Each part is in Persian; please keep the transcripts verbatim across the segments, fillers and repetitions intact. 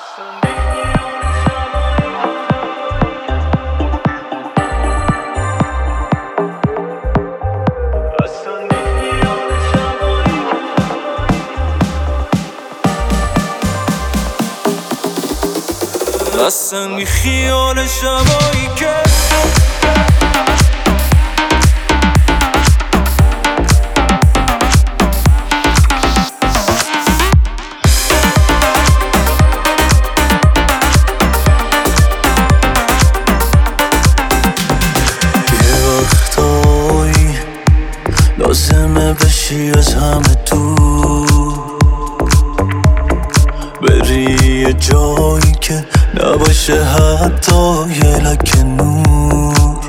بستن بی خیال شبایی که یه وقتایی لازمه بشی از همه دور، بری یه جایی که نباشه حتی یه لکه نور.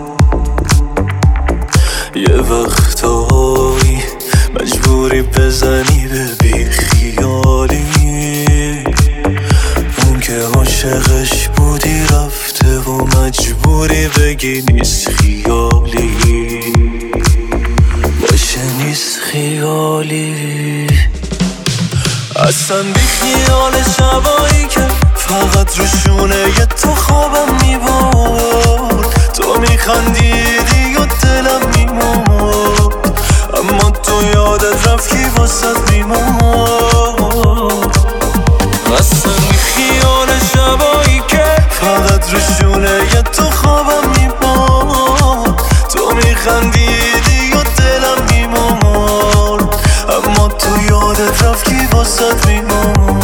یه وقتایی مجبوری بزنی به بی خیالی، اون که عاشقش بودی رفته و مجبوری بگی نیست خیالی، باشه نیست خیالی. اصلا بی خیال شبایی که فقط روشونه یه تو خوابم میبرد، تو میخندیدی و دلم میمرد، اما تو یادت رفت کی واسد میمرد. اصلا بی خیال شبایی که فقط روشونه یه تو خوابم میبرد، تو میخندیدی و دلم میمرد، اما تو یادت رفت کی واسد میمرد.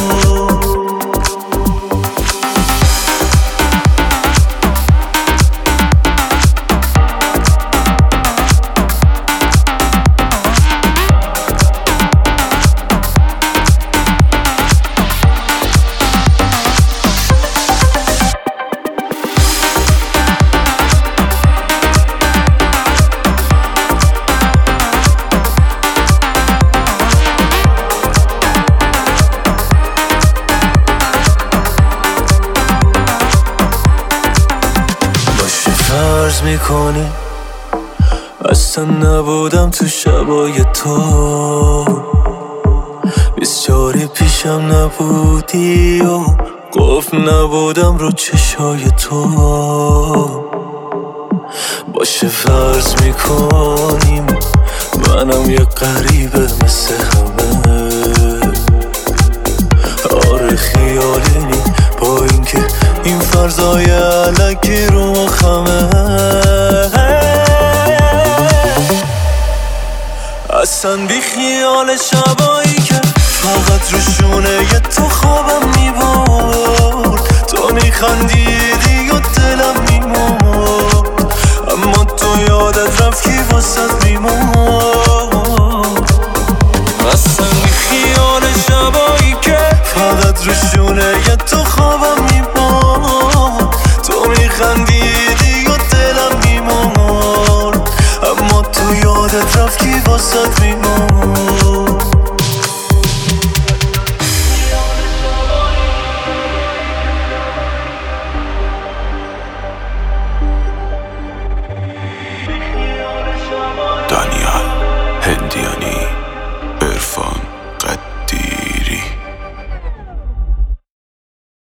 فرض میکنی اصلا نبودم تو شبای تو، بسیاری پیشم نبودی و قفل نبودم رو چشای تو. باشه فرض میکنیم منم یه غریبه مثل همه، آره خیالی نی با اینکه این فرضای علکی رو مخمه. اصلا بی خیال شبایی که فقط روشونه یه تو خوابم میبرد، تو میخندیدی و دلم میمرد، اما تو یادت رفت کی واسد میمرد. اصلا بی خیال شبایی که فقط روشونه یه تو